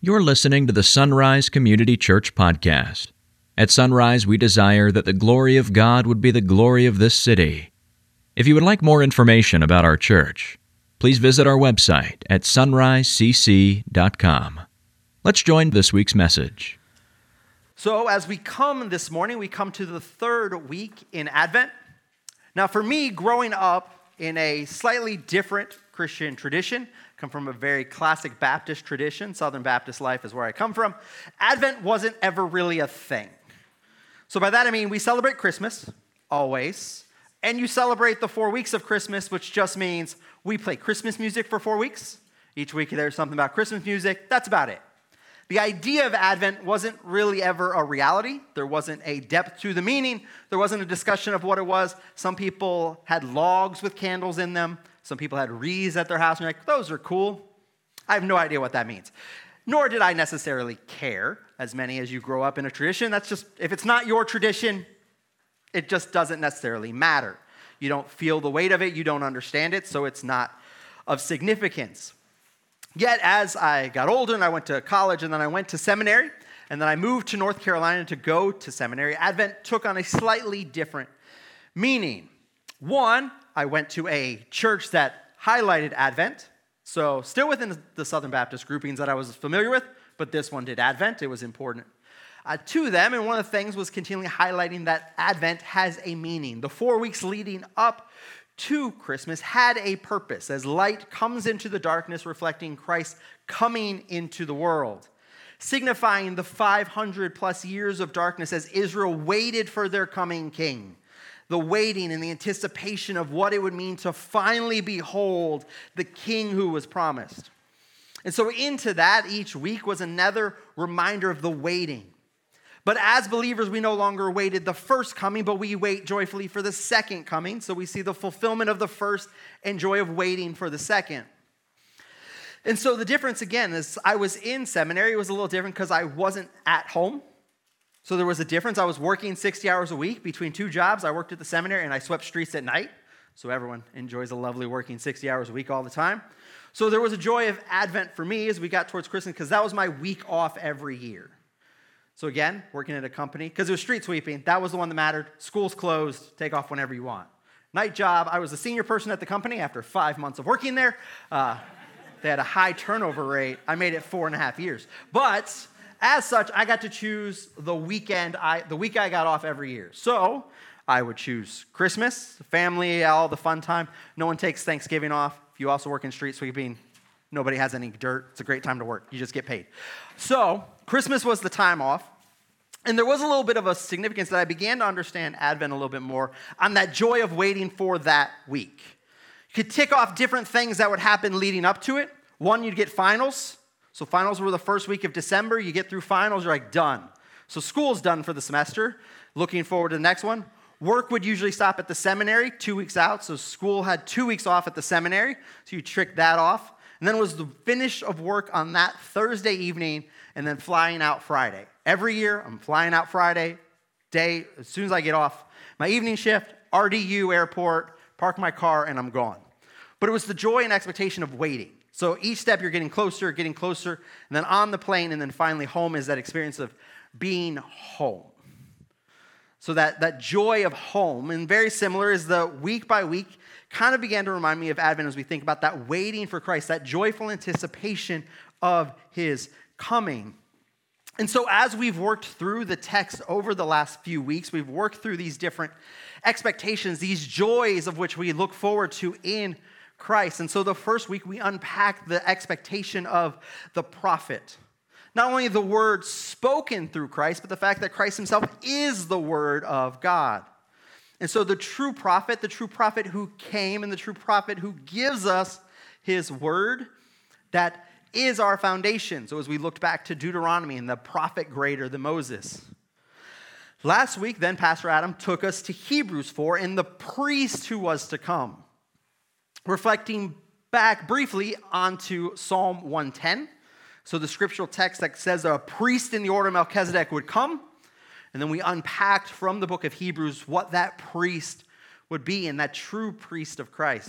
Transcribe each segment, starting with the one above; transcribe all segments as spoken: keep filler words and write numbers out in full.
You're listening to the Sunrise Community Church podcast. At Sunrise, we desire that the glory of God would be the glory of this city. If you would like more information about our church, please visit our website at sunrise c c dot com. Let's join this week's message. So as we come this morning, we come to the third week in Advent. Now for me, growing up in a slightly different Christian tradition, come from a very classic Baptist tradition, Southern Baptist life is where I come from, Advent wasn't ever really a thing. So by that I mean we celebrate Christmas, always, and you celebrate the four weeks of Christmas, which just means we play Christmas music for four weeks. Each week there's something about Christmas music, that's about it. The idea of Advent wasn't really ever a reality. There wasn't a depth to the meaning. There wasn't a discussion of what it was. Some people had logs with candles in them. Some people had wreaths at their house, and you're like, those are cool. I have no idea what that means. Nor did I necessarily care, as many as you grow up in a tradition. That's just, if it's not your tradition, it just doesn't necessarily matter. You don't feel the weight of it. You don't understand it, so it's not of significance. Yet, as I got older and I went to college and then I went to seminary, and then I moved to North Carolina to go to seminary, Advent took on a slightly different meaning. One, I went to a church that highlighted Advent, so still within the Southern Baptist groupings that I was familiar with, but this one did Advent. It was important uh, to them, and one of the things was continually highlighting that Advent has a meaning. The four weeks leading up to Christmas had a purpose as light comes into the darkness, reflecting Christ coming into the world, signifying the five hundred plus years of darkness as Israel waited for their coming king, the waiting and the anticipation of what it would mean to finally behold the king who was promised. And so into that, each week was another reminder of the waiting. But as believers, we no longer awaited the first coming, but we wait joyfully for the second coming. So we see the fulfillment of the first and joy of waiting for the second. And so the difference, again, is I was in seminary. It was a little different because I wasn't at home. So there was a difference. I was working sixty hours a week between two jobs. I worked at the seminary and I swept streets at night. So everyone enjoys a lovely working sixty hours a week all the time. So there was a joy of Advent for me as we got towards Christmas because that was my week off every year. So again, working at a company, because it was street sweeping, that was the one that mattered. School's closed, take off whenever you want. Night job, I was a senior person at the company after five months of working there. Uh, they had a high turnover rate. I made it four and a half years. But as such, I got to choose the weekend, I, the week I got off every year. So I would choose Christmas, family, all the fun time. No one takes Thanksgiving off. If you also work in street sweeping, nobody has any dirt. It's a great time to work. You just get paid. So Christmas was the time off. And there was a little bit of a significance that I began to understand Advent a little bit more on that joy of waiting for that week. You could tick off different things that would happen leading up to it. One, you'd get finals. So finals were the first week of December. You get through finals, you're like, done. So school's done for the semester. Looking forward to the next one. Work would usually stop at the seminary two weeks out. So school had two weeks off at the seminary. So you trick that off. And then it was the finish of work on that Thursday evening and then flying out Friday. Every year, I'm flying out Friday day. As soon as I get off my evening shift, R D U airport, park my car, and I'm gone. But it was the joy and expectation of waiting. So each step you're getting closer, getting closer, and then on the plane, and then finally home is that experience of being home. So that, that joy of home, and very similar, is the week by week kind of began to remind me of Advent as we think about that waiting for Christ, that joyful anticipation of his coming. And so as we've worked through the text over the last few weeks, we've worked through these different expectations, these joys of which we look forward to in Christ. And so the first week we unpacked the expectation of the prophet. Not only the word spoken through Christ, but the fact that Christ himself is the word of God. And so the true prophet, the true prophet who came and the true prophet who gives us his word, that is our foundation. So as we looked back to Deuteronomy and the prophet greater than Moses. Last week, then, Pastor Adam took us to Hebrews four and the priest who was to come. Reflecting back briefly onto Psalm one ten. So the scriptural text that says a priest in the order of Melchizedek would come. And then we unpacked from the book of Hebrews what that priest would be and that true priest of Christ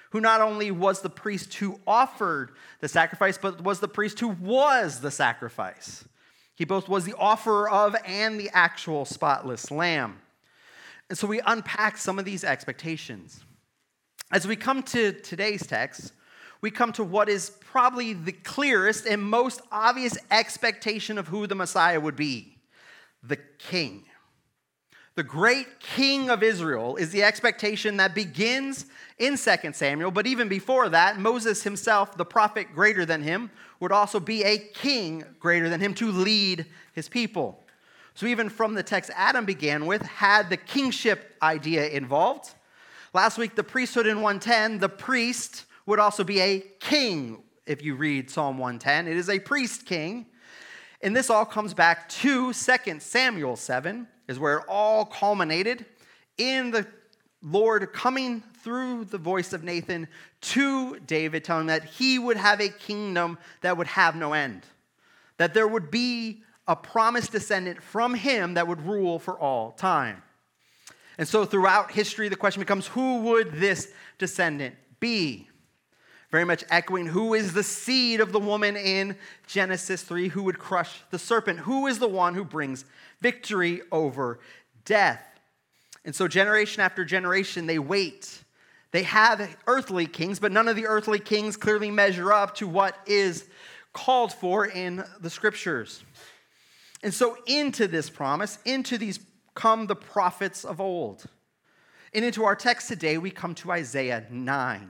who not only was the priest who offered the sacrifice, but was the priest who was the sacrifice. He both was the offerer of and the actual spotless lamb. And so we unpack some of these expectations. As we come to today's text, we come to what is probably the clearest and most obvious expectation of who the Messiah would be: the king. The great king of Israel is the expectation that begins in Second Samuel, but even before that, Moses himself, the prophet greater than him, would also be a king greater than him to lead his people. So even from the text Adam began with, had the kingship idea involved. Last week, the priesthood in one ten, the priest would also be a king. If you read Psalm one ten, it is a priest king. And this all comes back to Second Samuel seven, is where it all culminated in the Lord coming through the voice of Nathan to David, telling him that he would have a kingdom that would have no end, that there would be a promised descendant from him that would rule for all time. And so throughout history, the question becomes, who would this descendant be? Very much echoing, who is the seed of the woman in Genesis three who would crush the serpent? Who is the one who brings victory over death? And so generation after generation, they wait. They have earthly kings, but none of the earthly kings clearly measure up to what is called for in the scriptures. And so into this promise, into these come the prophets of old. And into our text today, we come to Isaiah nine.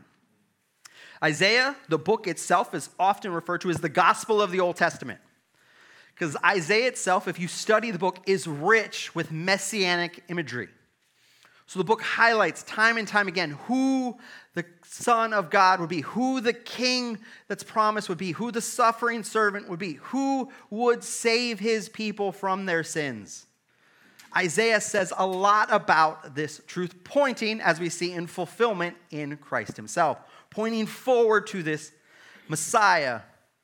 Isaiah, the book itself, is often referred to as the gospel of the Old Testament. Because Isaiah itself, if you study the book, is rich with messianic imagery. So the book highlights time and time again who the Son of God would be, who the king that's promised would be, who the suffering servant would be, who would save his people from their sins. Isaiah says a lot about this truth, pointing, as we see, in fulfillment in Christ himself, pointing forward to this Messiah.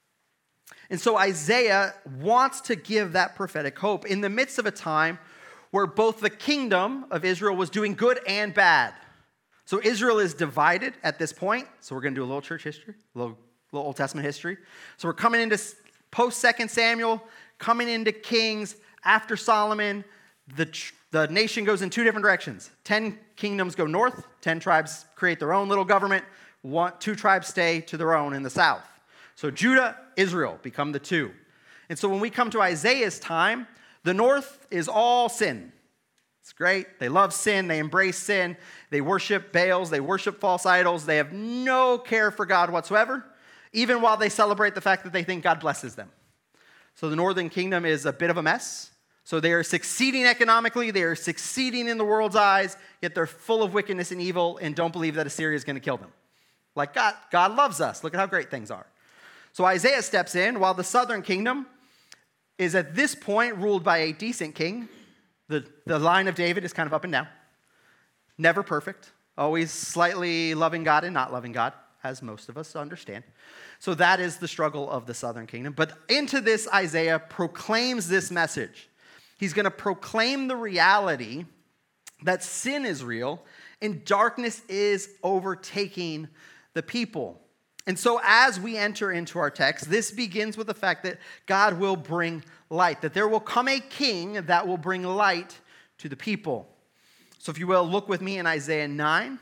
And so Isaiah wants to give that prophetic hope in the midst of a time where both the kingdom of Israel was doing good and bad. So Israel is divided at this point. So we're going to do a little church history, a little, little Old Testament history. So we're coming into post-Second Samuel, coming into Kings. After Solomon, the, the nation goes in two different directions. Ten kingdoms go north. Ten tribes create their own little government. One, two tribes stay to their own in the south. So Judah, Israel become the two. And so when we come to Isaiah's time, the north is all sin. It's great. They love sin. They embrace sin. They worship Baals. They worship false idols. They have no care for God whatsoever, even while they celebrate the fact that they think God blesses them. So the northern kingdom is a bit of a mess. So they are succeeding economically. They are succeeding in the world's eyes, yet they're full of wickedness and evil and don't believe that Assyria is going to kill them. Like God, God loves us. Look at how great things are. So Isaiah steps in while the southern kingdom is at this point ruled by a decent king. The, the line of David is kind of up and down. Never perfect. Always slightly loving God and not loving God, as most of us understand. So that is the struggle of the southern kingdom. But into this, Isaiah proclaims this message. He's going to proclaim the reality that sin is real and darkness is overtaking the people. And so as we enter into our text, this begins with the fact that God will bring light, that there will come a king that will bring light to the people. So if you will, look with me in Isaiah nine.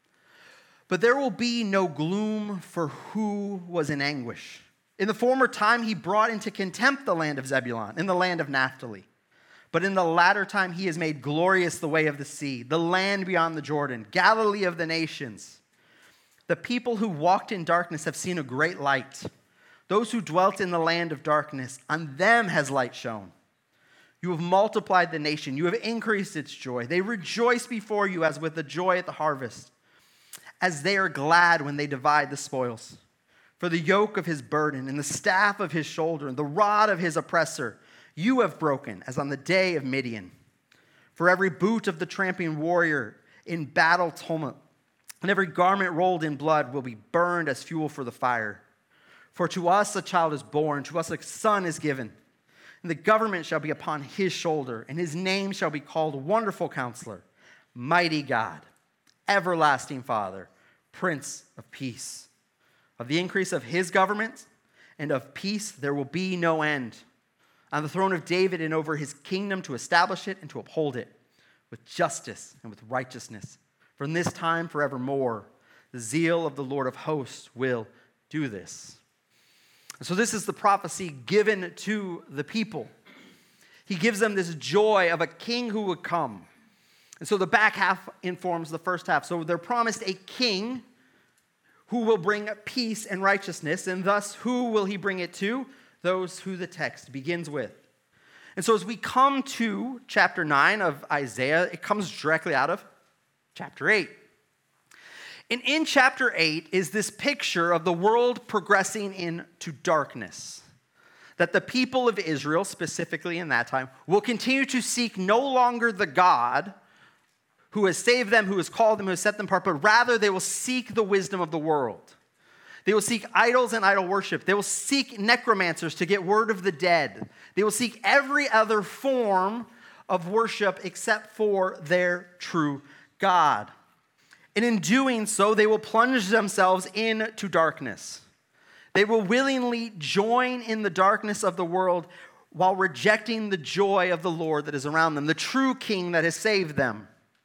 But there will be no gloom for who was in anguish. In the former time, he brought into contempt the land of Zebulun and the land of Naphtali. But in the latter time, he has made glorious the way of the sea, the land beyond the Jordan, Galilee of the nations. The people who walked in darkness have seen a great light. Those who dwelt in the land of darkness, on them has light shone. You have multiplied the nation. You have increased its joy. They rejoice before you as with the joy at the harvest, as they are glad when they divide the spoils. For the yoke of his burden and the staff of his shoulder and the rod of his oppressor, you have broken as on the day of Midian. For every boot of the tramping warrior in battle tumult, and every garment rolled in blood will be burned as fuel for the fire. For to us a child is born, to us a son is given. And the government shall be upon his shoulder, and his name shall be called Wonderful Counselor, Mighty God, Everlasting Father, Prince of Peace. Of the increase of his government and of peace there will be no end. On the throne of David and over his kingdom, to establish it and to uphold it with justice and with righteousness. From this time forevermore, the zeal of the Lord of hosts will do this. And so this is the prophecy given to the people. He gives them this joy of a king who would come. And so the back half informs the first half. So they're promised a king who will bring peace and righteousness. And thus, who will he bring it to? Those who the text begins with. And so as we come to chapter nine of Isaiah, it comes directly out of chapter eight. And in chapter eight is this picture of the world progressing into darkness. That the people of Israel, specifically in that time, will continue to seek no longer the God who has saved them, who has called them, who has set them apart, but rather they will seek the wisdom of the world. They will seek idols and idol worship. They will seek necromancers to get word of the dead. They will seek every other form of worship except for their true God. And in doing so, they will plunge themselves into darkness. They will willingly join in the darkness of the world while rejecting the joy of the Lord that is around them, the true King that has saved them.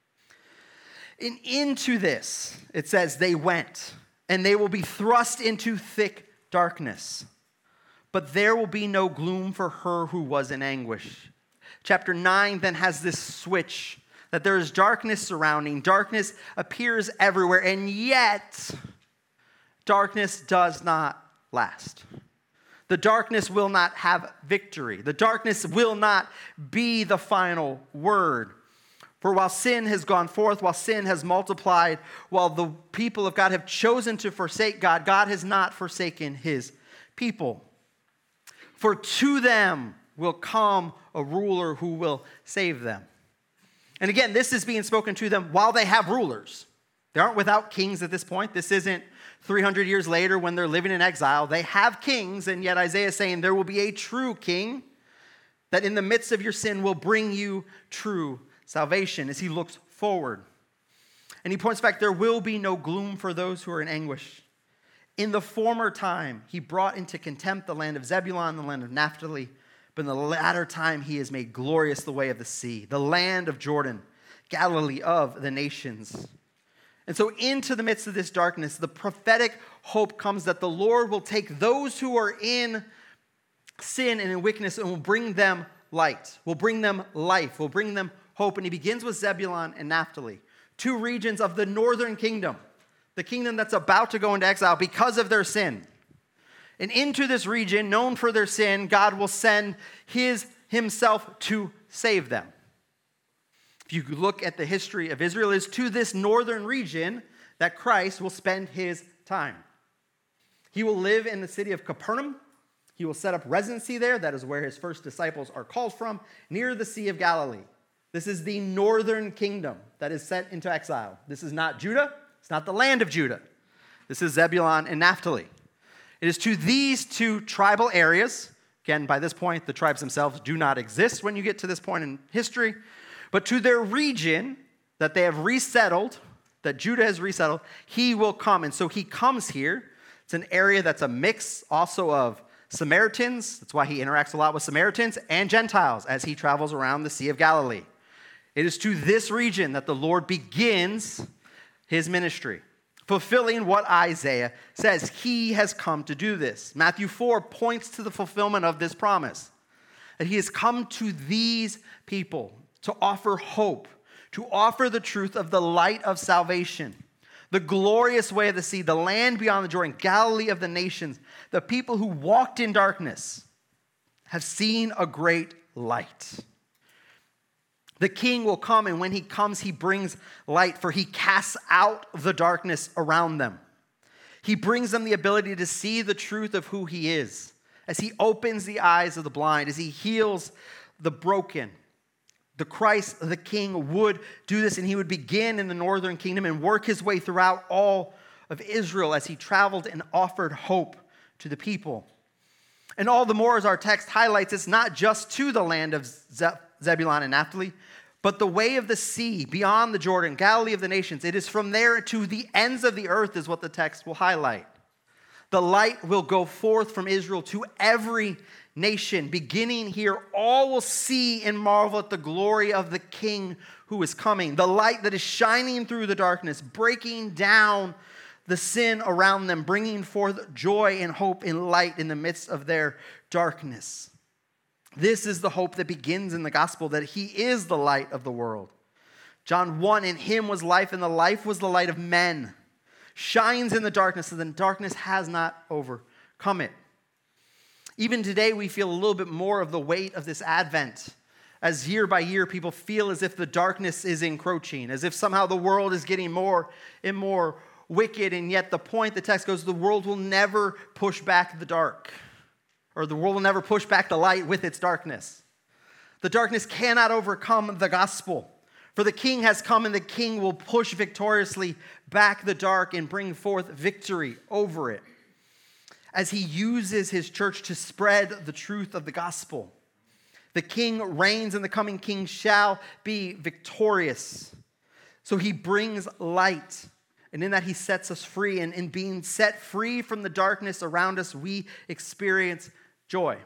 And into this, it says, they went, and they will be thrust into thick darkness. But there will be no gloom for her who was in anguish. Chapter nine then has this switch, that there is darkness surrounding. Darkness appears everywhere, and yet darkness does not last. The darkness will not have victory. The darkness will not be the final word. For while sin has gone forth, while sin has multiplied, while the people of God have chosen to forsake God, God has not forsaken his people. For to them will come a ruler who will save them. And again, this is being spoken to them while they have rulers. They aren't without kings at this point. This isn't three hundred years later when they're living in exile. They have kings, and yet Isaiah is saying there will be a true king that in the midst of your sin will bring you true salvation as he looks forward. And he points back, there will be no gloom for those who are in anguish. In the former time, he brought into contempt the land of Zebulun, the land of Naphtali. But in the latter time, he has made glorious the way of the sea, the land of Jordan, Galilee of the nations. And so into the midst of this darkness, the prophetic hope comes that the Lord will take those who are in sin and in wickedness and will bring them light, will bring them life, will bring them hope. And he begins with Zebulun and Naphtali, two regions of the northern kingdom, the kingdom that's about to go into exile because of their sin. And into this region, known for their sin, God will send his himself to save them. If you look at the history of Israel, it is to this northern region that Christ will spend his time. He will live in the city of Capernaum. He will set up residency there. That is where his first disciples are called from, near the Sea of Galilee. This is the northern kingdom that is sent into exile. This is not Judah. It's not the land of Judah. This is Zebulun and Naphtali. It is to these two tribal areas. Again, by this point, the tribes themselves do not exist when you get to this point in history. But to their region that they have resettled, that Judah has resettled, he will come. And so he comes here. It's an area that's a mix also of Samaritans. That's why he interacts a lot with Samaritans and Gentiles as he travels around the Sea of Galilee. It is to this region that the Lord begins his ministry, fulfilling what Isaiah says. He has come to do this. Matthew four points to the fulfillment of this promise, that he has come to these people to offer hope, to offer the truth of the light of salvation, the glorious way of the sea, the land beyond the Jordan, Galilee of the nations. The people who walked in darkness have seen a great light. The king will come, and when he comes, he brings light, for he casts out the darkness around them. He brings them the ability to see the truth of who he is, as he opens the eyes of the blind, as he heals the broken. The Christ, the king, would do this, and he would begin in the northern kingdom and work his way throughout all of Israel as he traveled and offered hope to the people. And all the more, as our text highlights, it's not just to the land of Zebulun and Naphtali, But the way of the sea, beyond the Jordan, Galilee of the nations, it is from there to the ends of the earth is what the text will highlight. The light will go forth from Israel to every nation. Beginning here, all will see and marvel at the glory of the King who is coming. The light that is shining through the darkness, breaking down the sin around them, bringing forth joy and hope and light in the midst of their darkness. This is the hope that begins in the gospel, that he is the light of the world. John one, in him was life, and the life was the light of men. Shines in the darkness, and the darkness has not overcome it. Even today, we feel a little bit more of the weight of this Advent, as year by year, people feel as if the darkness is encroaching, as if somehow the world is getting more and more wicked, and yet the point the text goes, the world will never push back the dark. Or the world will never push back the light with its darkness. The darkness cannot overcome the gospel. For the King has come, and the King will push victoriously back the dark and bring forth victory over it, as he uses his church to spread the truth of the gospel. The King reigns, and the coming King shall be victorious. So he brings light, and in that he sets us free. And in being set free from the darkness around us, we experience joy.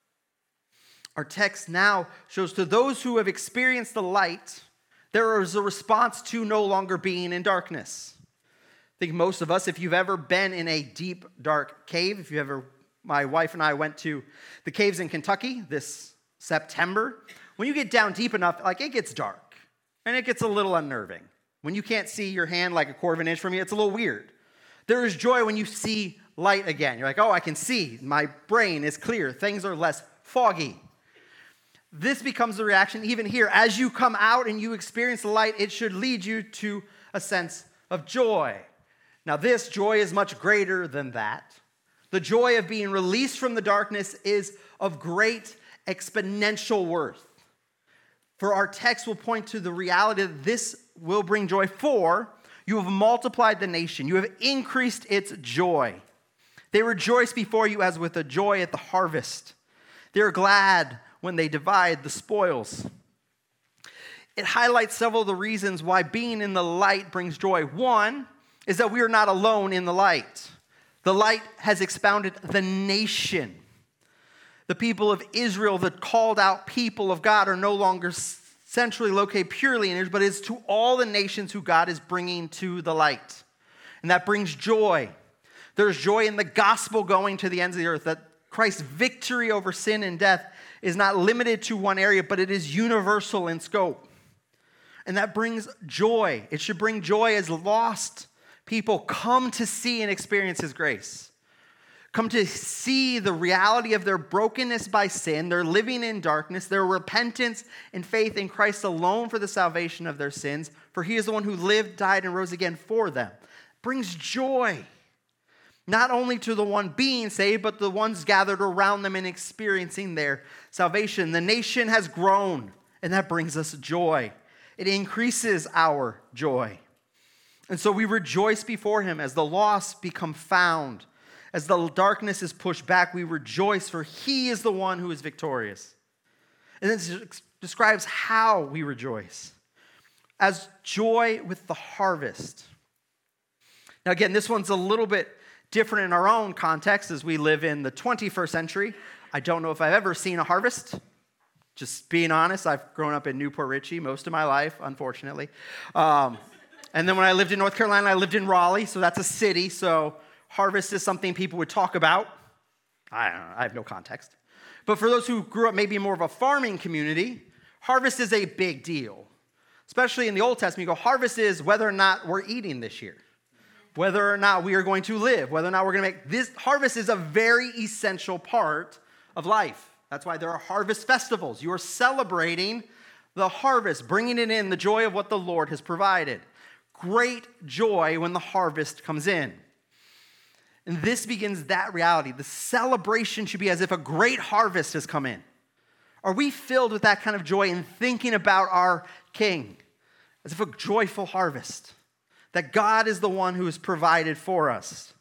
Our text now shows to those who have experienced the light, there is a response to no longer being in darkness. I think most of us, if you've ever been in a deep, dark cave, if you ever, my wife and I went to the caves in Kentucky this September. When you get down deep enough, like it gets dark and it gets a little unnerving. When you can't see your hand like a quarter of an inch from you, it's a little weird. There is joy when you see light again. You're like, oh, I can see. My brain is clear. Things are less foggy. This becomes the reaction even here. As you come out and you experience the light, it should lead you to a sense of joy. Now, this joy is much greater than that. The joy of being released from the darkness is of great exponential worth. For our text will point to the reality that this will bring joy, for you have multiplied the nation. You have increased its joy. They rejoice before you as with a joy at the harvest. They are glad when they divide the spoils. It highlights several of the reasons why being in the light brings joy. One is that we are not alone in the light. The light has expounded the nation. The people of Israel, the called out people of God, are no longer centrally located purely in Israel, but it's to all the nations who God is bringing to the light. And that brings joy. There's joy in the gospel going to the ends of the earth, that Christ's victory over sin and death is not limited to one area, but it is universal in scope. And that brings joy. It should bring joy as lost people come to see and experience his grace. Come to see the reality of their brokenness by sin, their living in darkness, their repentance and faith in Christ alone for the salvation of their sins, for he is the one who lived, died, and rose again for them. Brings joy. Not only to the one being saved, but the ones gathered around them and experiencing their salvation. The nation has grown, and that brings us joy. It increases our joy. And so we rejoice before him as the lost become found. As the darkness is pushed back, we rejoice, for he is the one who is victorious. And then it describes how we rejoice. As joy with the harvest. Now again, this one's a little bit different in our own context as we live in the twenty-first century. I don't know if I've ever seen a harvest. Just being honest, I've grown up in Newport Richey most of my life, unfortunately. Um, and then when I lived in North Carolina, I lived in Raleigh, so that's a city. So harvest is something people would talk about. I don't know, I have no context. But for those who grew up maybe more of a farming community, harvest is a big deal. Especially in the Old Testament, you go, harvest is whether or not we're eating this year. Whether or not we are going to live, whether or not we're going to make this. Harvest is a very essential part of life. That's why there are harvest festivals. You are celebrating the harvest, bringing it in, the joy of what the Lord has provided. Great joy when the harvest comes in. And this begins that reality. The celebration should be as if a great harvest has come in. Are we filled with that kind of joy in thinking about our King? As if a joyful harvest. That God is the one who has provided for us.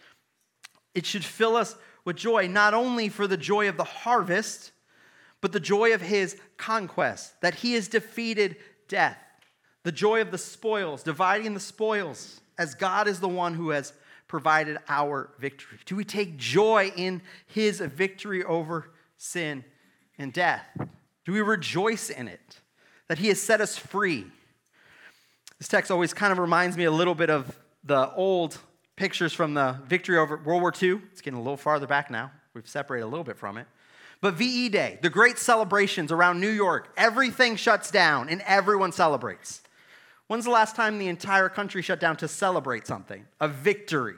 It should fill us with joy, not only for the joy of the harvest, but the joy of his conquest, that he has defeated death, the joy of the spoils, dividing the spoils, as God is the one who has provided our victory? Do we take joy in his victory over sin and death? Do we rejoice in it, that he has set us free? This text always kind of reminds me a little bit of the old pictures from the victory over World War Two. It's getting a little farther back now. We've separated a little bit from it. But V E Day, the great celebrations around New York, everything shuts down and everyone celebrates. When's the last time the entire country shut down to celebrate something? A victory.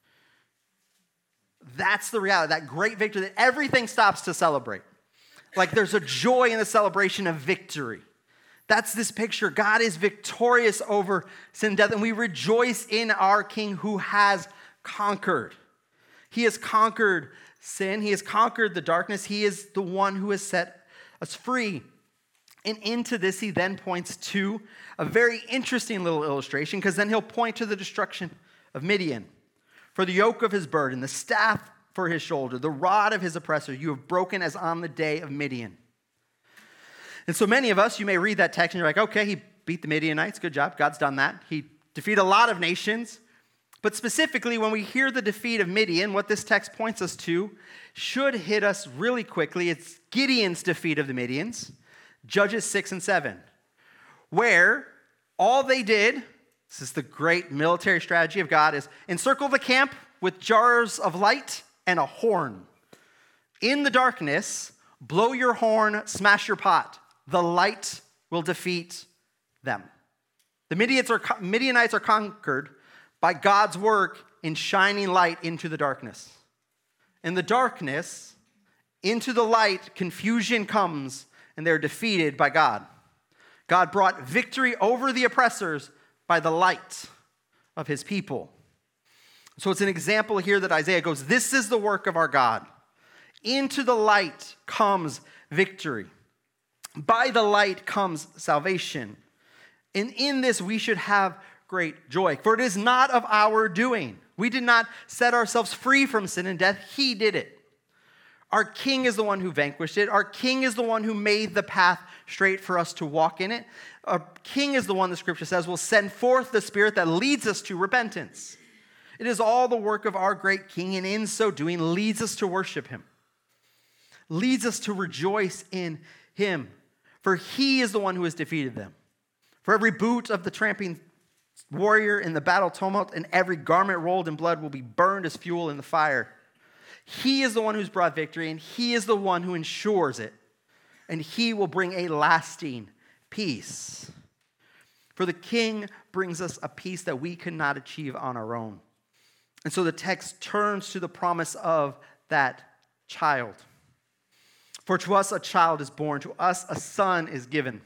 That's the reality, that great victory, that everything stops to celebrate. Like there's a joy in the celebration of victory. That's this picture. God is victorious over sin and death, and we rejoice in our King who has conquered. He has conquered sin. He has conquered the darkness. He is the one who has set us free. And into this, he then points to a very interesting little illustration, because then he'll point to the destruction of Midian. For the yoke of his burden, the staff for his shoulder, the rod of his oppressor, you have broken as on the day of Midian. And so many of us, you may read that text and you're like, okay, he beat the Midianites. Good job. God's done that. He defeated a lot of nations. But specifically, when we hear the defeat of Midian, what this text points us to should hit us really quickly. It's Gideon's defeat of the Midians, Judges six and seven, where all they did, this is the great military strategy of God, is encircle the camp with jars of light and a horn. In the darkness, blow your horn, smash your pot. The light will defeat them. The Midianites are, Midianites are conquered by God's work in shining light into the darkness. In the darkness, into the light, confusion comes, and they're defeated by God. God brought victory over the oppressors by the light of his people. So it's an example here that Isaiah goes, this is the work of our God. Into the light comes victory. By the light comes salvation. And in this we should have great joy. For it is not of our doing. We did not set ourselves free from sin and death. He did it. Our King is the one who vanquished it. Our King is the one who made the path straight for us to walk in it. Our King is the one, the scripture says, will send forth the Spirit that leads us to repentance. It is all the work of our great King, and in so doing leads us to worship him. Leads us to rejoice in him. For he is the one who has defeated them. For every boot of the tramping warrior in the battle tumult and every garment rolled in blood will be burned as fuel in the fire. He is the one who's brought victory, and he is the one who ensures it. And he will bring a lasting peace. For the King brings us a peace that we cannot achieve on our own. And so the text turns to the promise of that child. For to us a child is born, to us a son is given.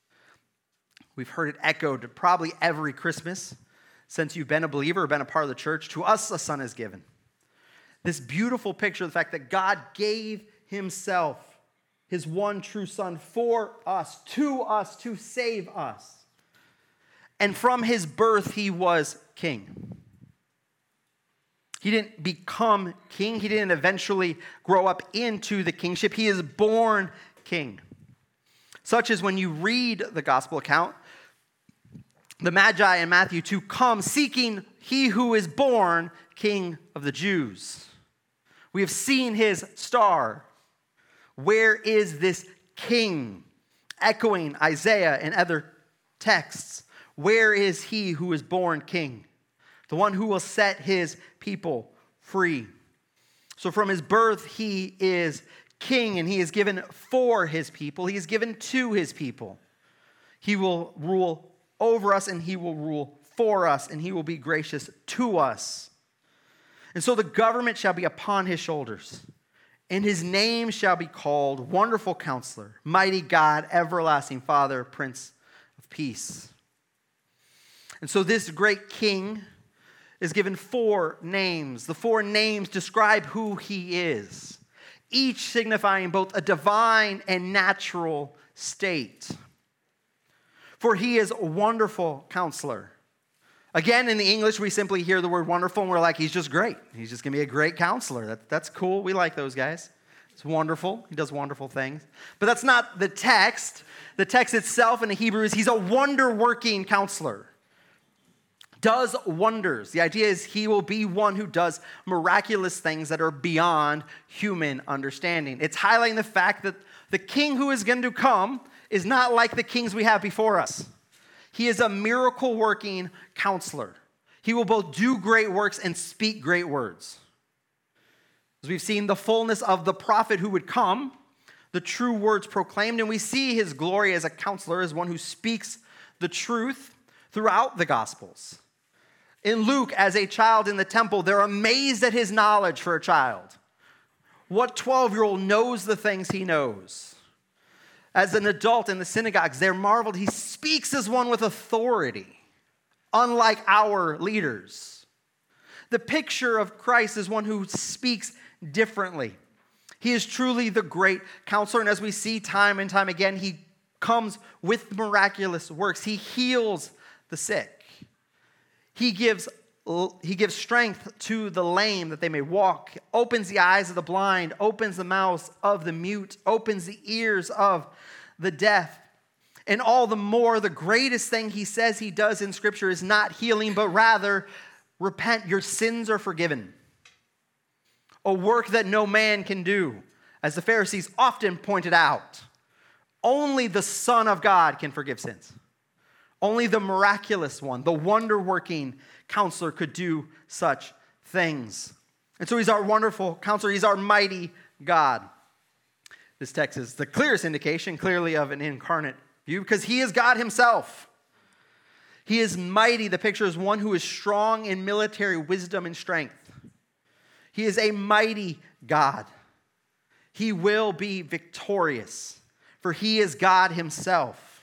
We've heard it echoed probably every Christmas since you've been a believer or been a part of the church. To us a son is given. This beautiful picture of the fact that God gave himself, his one true son, for us, to us, to save us. And from his birth, he was king. He didn't become king. He didn't eventually grow up into the kingship. He is born king. Such as when you read the gospel account, the Magi in Matthew two come seeking he who is born King of the Jews. We have seen his star. Where is this king? Echoing Isaiah and other texts. Where is he who is born king? The one who will set his people free. So from his birth, he is king, and he is given for his people. He is given to his people. He will rule over us, and he will rule for us, and he will be gracious to us. And so the government shall be upon his shoulders, and his name shall be called Wonderful Counselor, Mighty God, Everlasting Father, Prince of Peace. And so this great king is given four names. The four names describe who he is, each signifying both a divine and natural state. For he is a wonderful counselor. Again, in the English, we simply hear the word wonderful and we're like, he's just great. He's just going to be a great counselor. That, that's cool. We like those guys. It's wonderful. He does wonderful things. But that's not the text. The text itself in the Hebrew is he's a wonder-working counselor. Does wonders. The idea is he will be one who does miraculous things that are beyond human understanding. It's highlighting the fact that the king who is going to come is not like the kings we have before us. He is a miracle-working counselor. He will both do great works and speak great words. As we've seen the fullness of the prophet who would come, the true words proclaimed, and we see his glory as a counselor, as one who speaks the truth throughout the Gospels. In Luke, as a child in the temple, they're amazed at his knowledge for a child. What twelve-year-old knows the things he knows? As an adult in the synagogues, they're marveled. He speaks as one with authority, unlike our leaders. The picture of Christ is one who speaks differently. He is truly the great counselor, and as we see time and time again, he comes with miraculous works. He heals the sick. He gives, he gives strength to the lame that they may walk, opens the eyes of the blind, opens the mouths of the mute, opens the ears of the deaf. And all the more, the greatest thing he says he does in Scripture is not healing, but rather, repent, your sins are forgiven. A work that no man can do, as the Pharisees often pointed out. Only the Son of God can forgive sins. Only the miraculous one, the wonder-working counselor, could do such things. And so he's our wonderful counselor. He's our mighty God. This text is the clearest indication, clearly, of an incarnate view, because he is God himself. He is mighty. The picture is one who is strong in military wisdom and strength. He is a mighty God. He will be victorious, for he is God himself.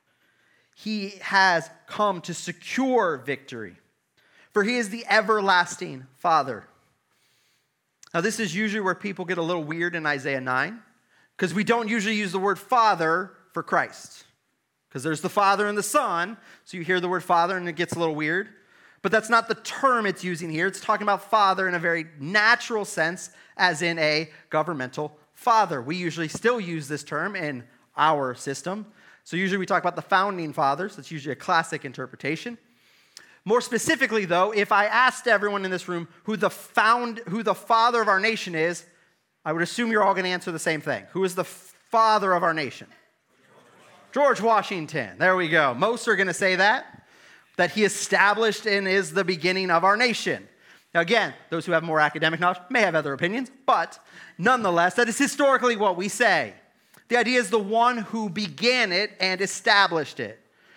He has come to secure victory, for he is the everlasting Father. Now, this is usually where people get a little weird in Isaiah nine, because we don't usually use the word Father for Christ, because there's the Father and the Son, so you hear the word Father and it gets a little weird. But that's not the term it's using here. It's talking about father in a very natural sense, as in a governmental father. We usually still use this term in our system. So usually we talk about the founding fathers. That's usually a classic interpretation. More specifically, though, if I asked everyone in this room who the found, who the father of our nation is, I would assume you're all going to answer the same thing. Who is the father of our nation? George Washington. There we go. Most are going to say that. That he established and is the beginning of our nation. Now again, those who have more academic knowledge may have other opinions, but nonetheless, that is historically what we say. The idea is the one who began it and established it.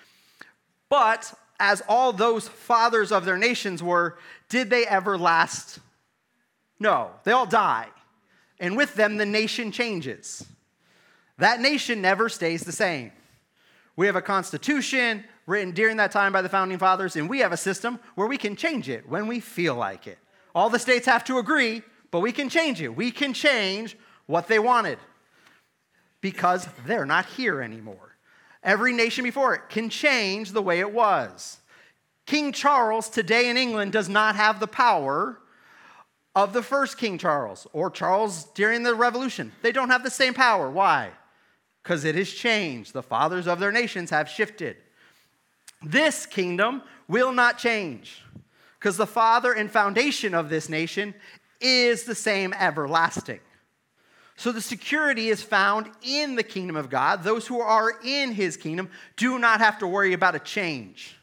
But as all those fathers of their nations were, did they ever last? No, they all die. And with them, the nation changes. That nation never stays the same. We have a constitution written during that time by the founding fathers, and we have a system where we can change it when we feel like it. All the states have to agree, but we can change it. We can change what they wanted because they're not here anymore. Every nation before it can change the way it was. King Charles today in England does not have the power of the first King Charles or Charles during the Revolution. They don't have the same power. Why? Because it has changed. The fathers of their nations have shifted. This kingdom will not change because the father and foundation of this nation is the same, everlasting. So the security is found in the kingdom of God. Those who are in his kingdom do not have to worry about a change.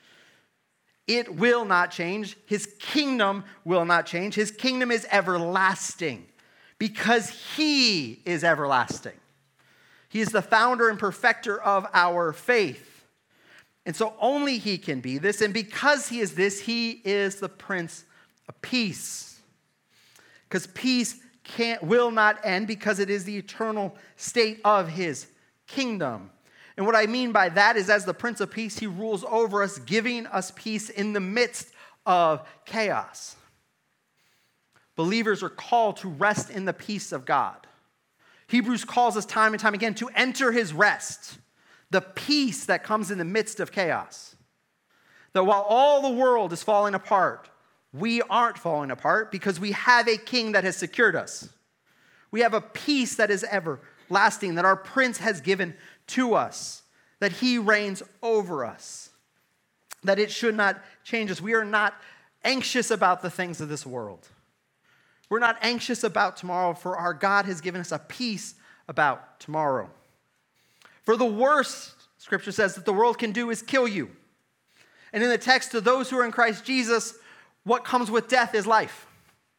It will not change. His kingdom will not change. His kingdom is everlasting because he is everlasting. He is the founder and perfecter of our faith. And so only he can be this. And because he is this, he is the Prince of Peace. Because peace can't, will not end because it is the eternal state of his kingdom. And what I mean by that is as the Prince of Peace, he rules over us, giving us peace in the midst of chaos. Believers are called to rest in the peace of God. Hebrews calls us time and time again to enter his rest. The peace that comes in the midst of chaos. That while all the world is falling apart, we aren't falling apart because we have a king that has secured us. We have a peace that is everlasting, that our Prince has given to us, that he reigns over us, that it should not change us. We are not anxious about the things of this world. We're not anxious about tomorrow, for our God has given us a peace about tomorrow. For the worst, Scripture says, that the world can do is kill you. And in the text, to those who are in Christ Jesus, what comes with death is life.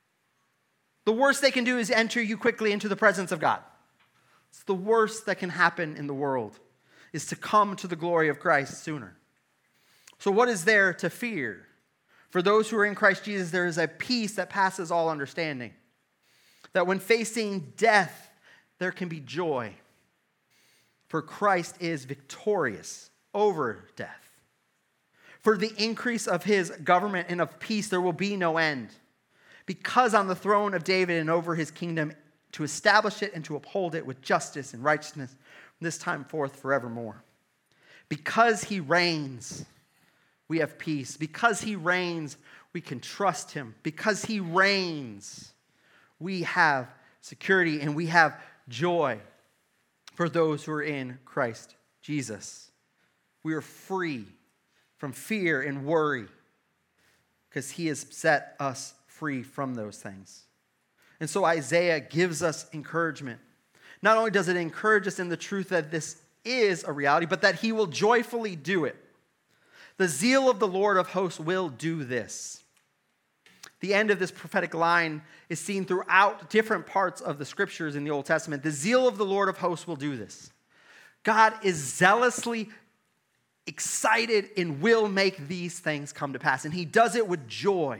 The worst they can do is enter you quickly into the presence of God. It's the worst that can happen in the world, is to come to the glory of Christ sooner. So what is there to fear? For those who are in Christ Jesus, there is a peace that passes all understanding. That when facing death, there can be joy. For Christ is victorious over death. For the increase of his government and of peace, there will be no end. Because on the throne of David and over his kingdom, to establish it and to uphold it with justice and righteousness from this time forth forevermore. Because he reigns, we have peace. Because he reigns, we can trust him. Because he reigns, we have security and we have joy for those who are in Christ Jesus. We are free from fear and worry because he has set us free from those things. And so Isaiah gives us encouragement. Not only does it encourage us in the truth that this is a reality, but that he will joyfully do it. The zeal of the Lord of hosts will do this. The end of this prophetic line is seen throughout different parts of the scriptures in the Old Testament. The zeal of the Lord of hosts will do this. God is zealously excited and will make these things come to pass. And he does it with joy.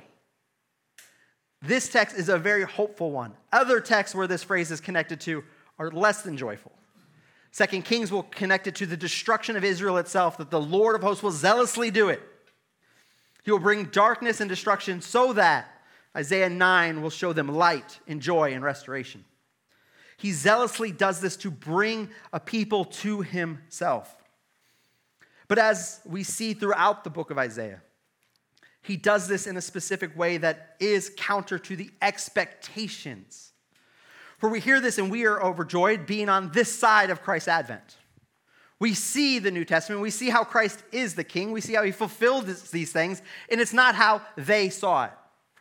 This text is a very hopeful one. Other texts where this phrase is connected to are less than joyful. Second Kings will connect it to the destruction of Israel itself, that the Lord of hosts will zealously do it. He will bring darkness and destruction so that Isaiah nine will show them light and joy and restoration. He zealously does this to bring a people to himself. But as we see throughout the book of Isaiah, he does this in a specific way that is counter to the expectations. For we hear this and we are overjoyed being on this side of Christ's advent. We see the New Testament. We see how Christ is the king. We see how he fulfilled these things, and it's not how they saw it.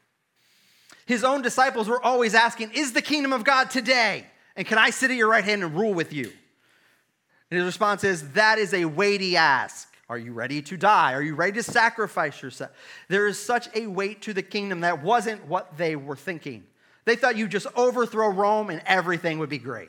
His own disciples were always asking, is the kingdom of God today? And can I sit at your right hand and rule with you? And his response is, that is a weighty ask. Are you ready to die? Are you ready to sacrifice yourself? There is such a weight to the kingdom that wasn't what they were thinking. They thought you'd just overthrow Rome and everything would be great.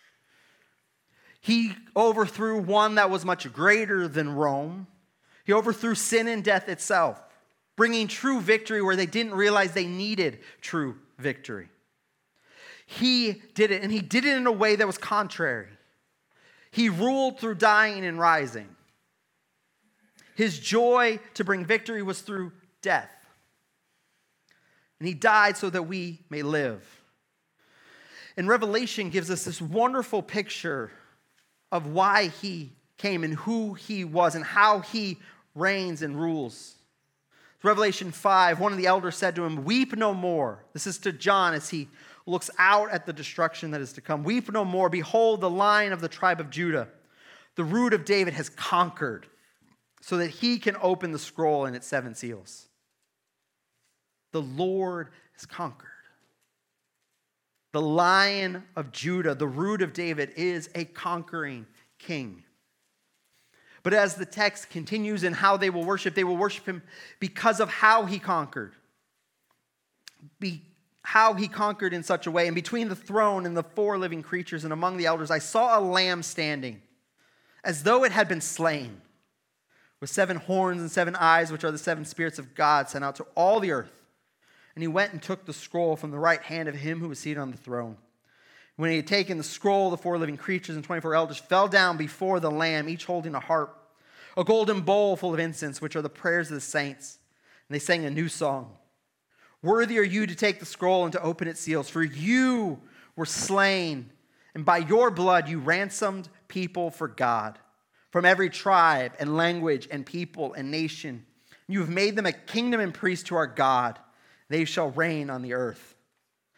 He overthrew one that was much greater than Rome. He overthrew sin and death itself, bringing true victory where they didn't realize they needed true victory. He did it, and he did it in a way that was contrary. He ruled through dying and rising. His joy to bring victory was through death. And he died so that we may live. And Revelation gives us this wonderful picture of why he came and who he was and how he reigns and rules. Revelation five, one of the elders said to him, weep no more. This is to John as he looks out at the destruction that is to come. Weep no more. Behold, the Lion of the tribe of Judah, the Root of David, has conquered so that he can open the scroll and its seven seals. The Lord has conquered. The Lion of Judah, the Root of David, is a conquering king. But as the text continues in how they will worship, they will worship him because of how he conquered. Be, how he conquered in such a way. And between the throne and the four living creatures and among the elders, I saw a lamb standing, as though it had been slain, with seven horns and seven eyes, which are the seven spirits of God sent out to all the earth. And he went and took the scroll from the right hand of him who was seated on the throne. When he had taken the scroll, the four living creatures and twenty-four elders fell down before the Lamb, each holding a harp, a golden bowl full of incense, which are the prayers of the saints. And they sang a new song. Worthy are you to take the scroll and to open its seals, for you were slain, and by your blood you ransomed people for God, from every tribe and language and people and nation. You have made them a kingdom and priests to our God. They shall reign on the earth.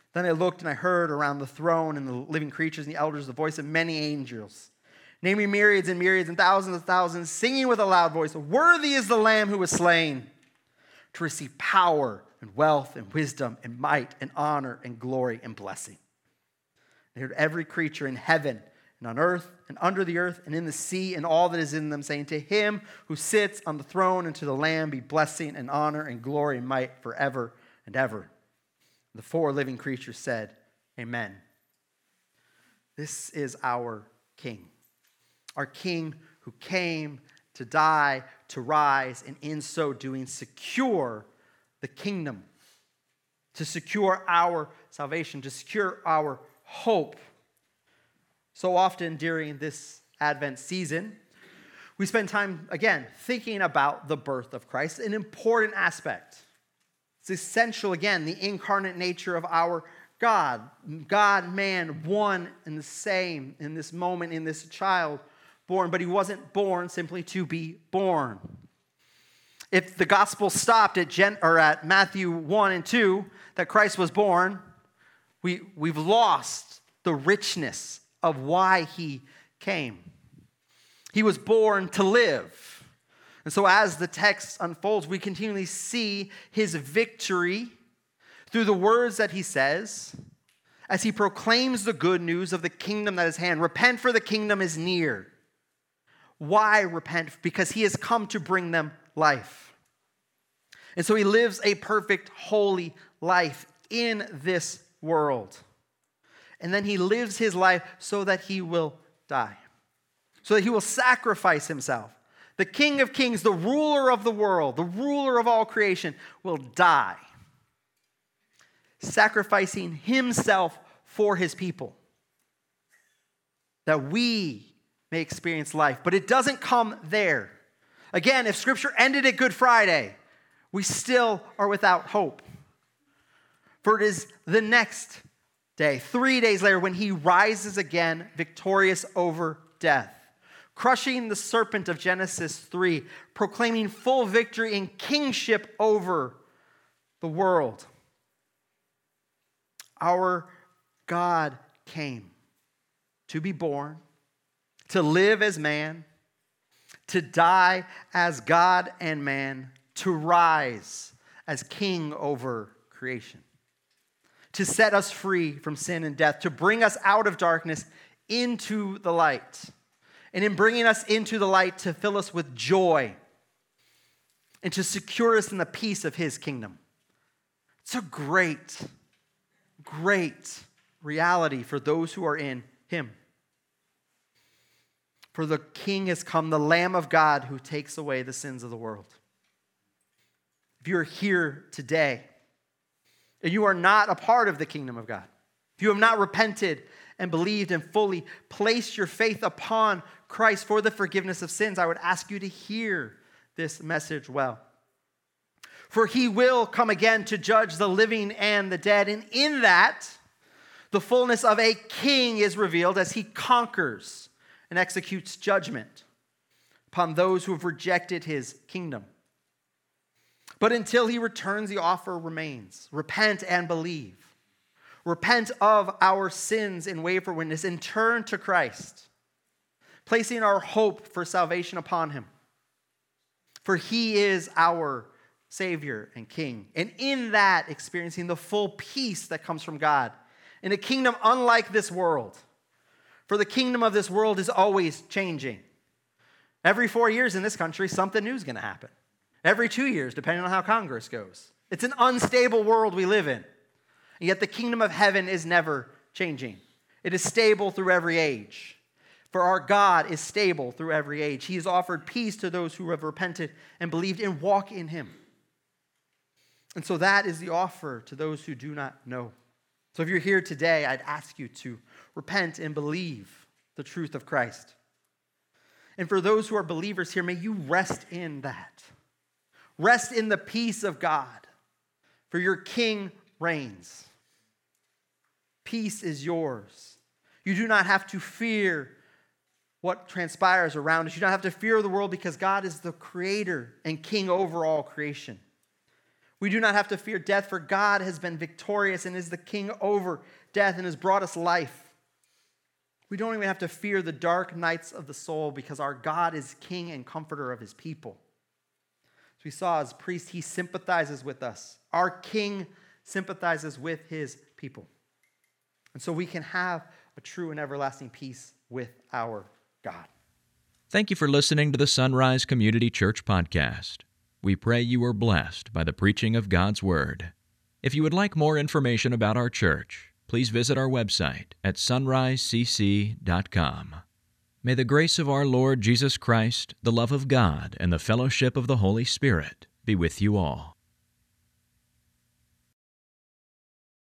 Then I looked and I heard around the throne and the living creatures and the elders the voice of many angels, naming myriads and myriads and thousands of thousands, singing with a loud voice, "Worthy is the Lamb who was slain to receive power and wealth and wisdom and might and honor and glory and blessing." I heard every creature in heaven and on earth and under the earth and in the sea and all that is in them, saying, "To him who sits on the throne and to the Lamb be blessing and honor and glory and might forever and ever." The four living creatures said, "Amen." This is our King. Our King who came to die, to rise, and in so doing secure the kingdom, to secure our salvation, to secure our hope. So often during this Advent season, we spend time, again, thinking about the birth of Christ, an important aspect. It's essential, again, the incarnate nature of our God. God, man, one and the same in this moment, in this child born. But he wasn't born simply to be born. If the gospel stopped at Gen- or at Matthew one and two, that Christ was born, we, we've lost the richness of why he came. He was born to live. And so as the text unfolds, we continually see his victory through the words that he says, as he proclaims the good news of the kingdom that is at hand. Repent, for the kingdom is near. Why repent? Because he has come to bring them life. And so he lives a perfect, holy life in this world. And then he lives his life so that he will die, so that he will sacrifice himself. The King of Kings, the ruler of the world, the ruler of all creation, will die, sacrificing himself for his people, that we may experience life. But it doesn't come there. Again, if Scripture ended at Good Friday, we still are without hope. For it is the next day, three days later, when he rises again, victorious over death, crushing the serpent of Genesis three, proclaiming full victory and kingship over the world. Our God came to be born, to live as man, to die as God and man, to rise as king over creation, to set us free from sin and death, to bring us out of darkness into the light. And in bringing us into the light, to fill us with joy and to secure us in the peace of his kingdom. It's a great, great reality for those who are in him. For the King has come, the Lamb of God who takes away the sins of the world. If you are here today and you are not a part of the kingdom of God, if you have not repented and believed and fully placed your faith upon Christ for the forgiveness of sins, I would ask you to hear this message well. For he will come again to judge the living and the dead, and in that, the fullness of a king is revealed as he conquers and executes judgment upon those who have rejected his kingdom. But until he returns, the offer remains. Repent and believe. Repent of our sins and waver witness and turn to Christ, placing our hope for salvation upon him. For he is our Savior and King. And in that, experiencing the full peace that comes from God in a kingdom unlike this world. For the kingdom of this world is always changing. Every four years in this country, something new is going to happen. Every two years, depending on how Congress goes. It's an unstable world we live in. And yet the kingdom of heaven is never changing. It is stable through every age. For our God is stable through every age. He has offered peace to those who have repented and believed and walk in him. And so that is the offer to those who do not know. So if you're here today, I'd ask you to repent and believe the truth of Christ. And for those who are believers here, may you rest in that. Rest in the peace of God, for your King reigns. Peace is yours. You do not have to fear what transpires around us. You don't have to fear the world because God is the creator and king over all creation. We do not have to fear death, for God has been victorious and is the king over death and has brought us life. We don't even have to fear the dark nights of the soul because our God is king and comforter of his people. As we saw as priest, he sympathizes with us. Our king sympathizes with his people. And so we can have a true and everlasting peace with our God. Thank you for listening to the Sunrise Community Church podcast. We pray you are blessed by the preaching of God's Word. If you would like more information about our church, please visit our website at sunrise c c dot com. May the grace of our Lord Jesus Christ, the love of God, and the fellowship of the Holy Spirit be with you all.